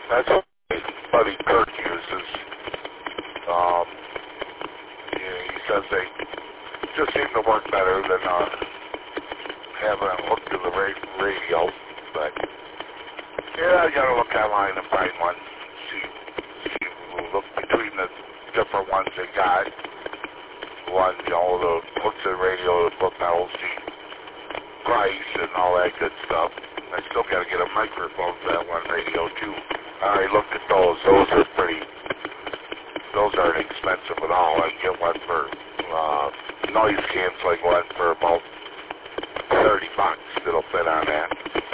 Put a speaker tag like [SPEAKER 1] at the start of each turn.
[SPEAKER 1] That's what my buddy Kirk uses. He says they just seem to work better than having it hooked to the radio. But yeah, I gotta look online and find one. Look between the different ones they got. One, the hooks to the radio, the book pedals, the price, and all that good stuff. I still got to get a microphone for that one radio, too. I already looked at those. Those aren't expensive at all. I can get one for noise canceling one for about $30. It'll fit on that.